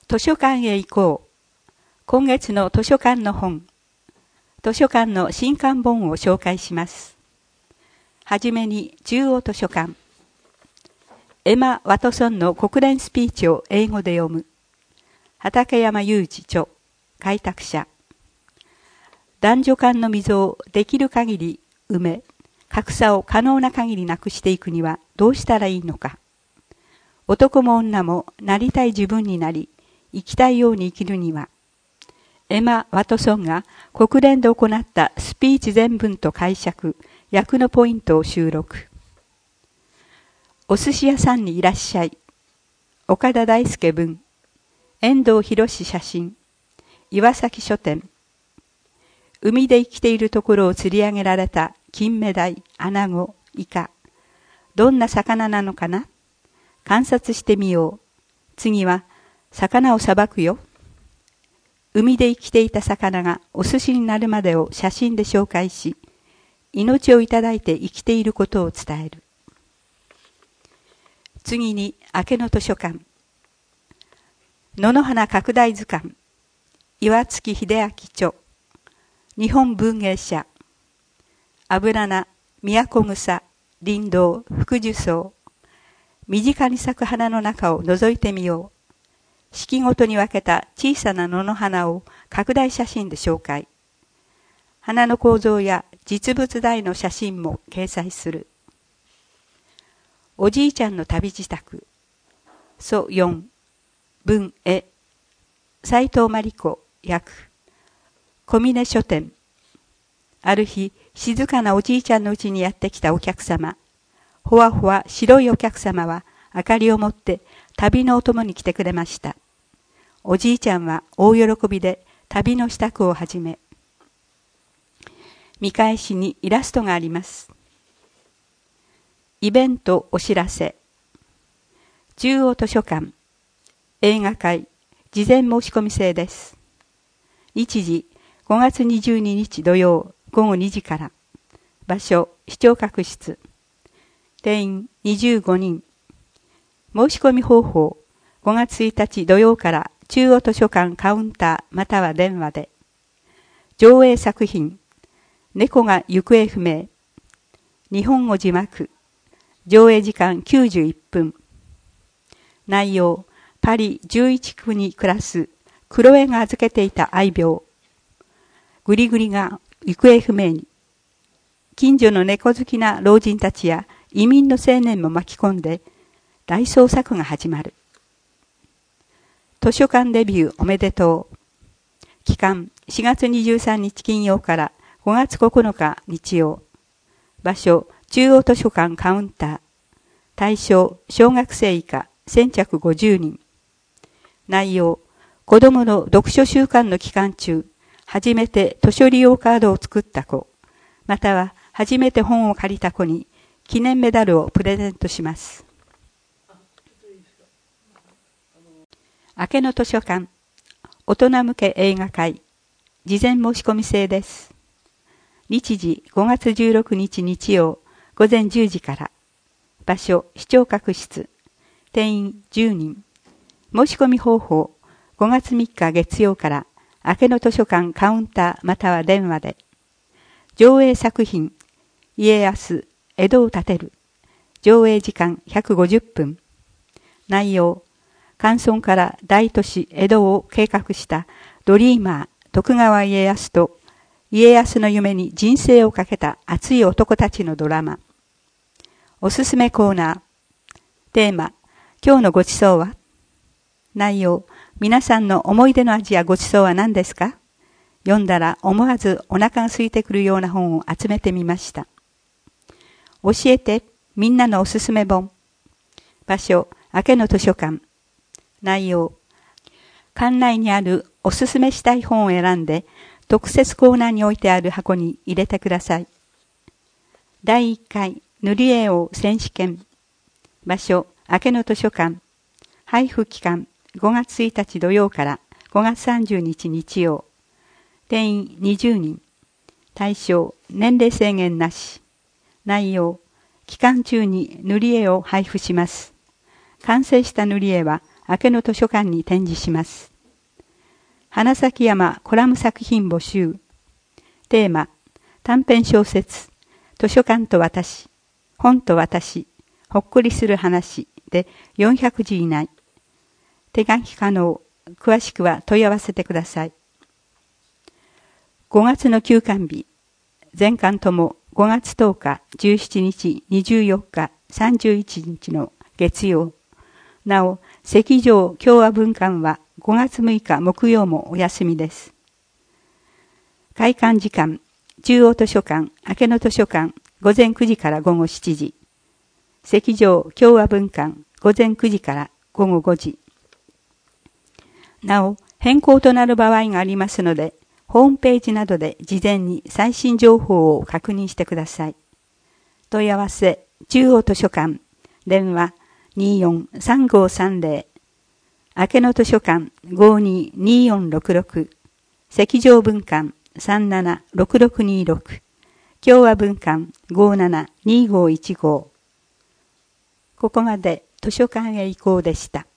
図書館へ行こう。今月の図書館の本。図書館の新刊本を紹介します。はじめに中央図書館。エマ・ワトソンの国連スピーチを英語で読む。畠山裕二著、開拓者。男女間の溝をできる限り埋め、格差を可能な限りなくしていくにはどうしたらいいのか。男も女もなりたい自分になり、生きたいように生きるには、エマ・ワトソンが国連で行ったスピーチ全文と解釈、訳のポイントを収録。お寿司屋さんにいらっしゃい。岡田大輔文。遠藤博写真。岩崎書店。海で生きているところを釣り上げられた金目鯛、アナゴ、イカ。どんな魚なのかな？観察してみよう。次は、魚をさばくよ。海で生きていた魚がお寿司になるまでを写真で紹介し、命をいただいて生きていることを伝える。次に、明けの図書館。野々花拡大図鑑。岩月秀明著。日本文芸社。油菜、都草、林道、福寿草。身近に咲く花の中を覗いてみよう。四季ごとに分けた小さな野の花を拡大写真で紹介。花の構造や実物大の写真も掲載する。おじいちゃんの旅支度。蘇4。文絵。斉藤真理子訳。小峰書店。ある日、静かなおじいちゃんの家にやってきたお客様。ほわほわ白いお客様は明かりを持って旅のお供に来てくれました。おじいちゃんは大喜びで旅の支度を始め、見返しにイラストがあります。イベントお知らせ。中央図書館。映画会。事前申し込み制です。日時5月22日土曜午後2時から。場所視聴覚室。定員25人。申し込み方法5月1日土曜から中央図書館カウンターまたは電話で。上映作品。猫が行方不明。日本語字幕。上映時間91分。内容。パリ11区に暮らすクロエが預けていた愛猫。グリグリが行方不明に。近所の猫好きな老人たちや移民の青年も巻き込んで大捜索が始まる。図書館デビューおめでとう。期間4月23日金曜から5月9日日曜。場所中央図書館カウンター。対象小学生以下先着50人。内容子供の読書週間の期間中、初めて図書利用カードを作った子、または初めて本を借りた子に記念メダルをプレゼントします。明けの図書館。大人向け映画会。事前申し込み制です。日時5月16日日曜午前10時から。場所視聴覚室。定員10人。申し込み方法5月3日月曜から明けの図書館カウンターまたは電話で。上映作品家康江戸を建てる。上映時間150分。内容関村から大都市江戸を計画したドリーマー徳川家康と家康の夢に人生をかけた熱い男たちのドラマ。おすすめコーナー。テーマ今日のごちそうは。内容皆さんの思い出の味やごちそうは何ですか。読んだら思わずお腹が空いてくるような本を集めてみました。教えてみんなのおすすめ本。場所明けの図書館。内容館内にあるおすすめしたい本を選んで特設コーナーに置いてある箱に入れてください。第1回塗り絵王選手権。場所明けの図書館。配布期間5月1日土曜から5月30日日曜。定員20人。対象年齢制限なし。内容期間中に塗り絵を配布します。完成した塗り絵は明けの図書館に展示します。花咲山コラム作品募集。テーマ、短編小説、図書館と私、本と私、ほっこりする話で400字以内。手書き可能。詳しくは問い合わせてください。5月の休館日。全館とも5月10日、17日、24日、31日の月曜。なお、石上共和文館は5月6日木曜もお休みです。開館時間、中央図書館、明けの図書館、午前9時から午後7時。石上共和文館、午前9時から午後5時。なお、変更となる場合がありますので、ホームページなどで事前に最新情報を確認してください。問い合わせ、中央図書館、電話 24-3530、明けの図書館 52-2466、石上文館 37-6626、共和文館 57-2515。ここまで図書館へ行こうでした。